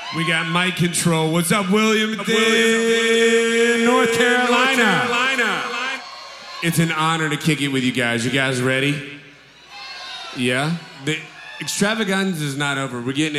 We got mic control. What's up, William? North Carolina. It's an honor to kick it with you guys. You guys ready? Yeah? The extravaganza is not over. We're getting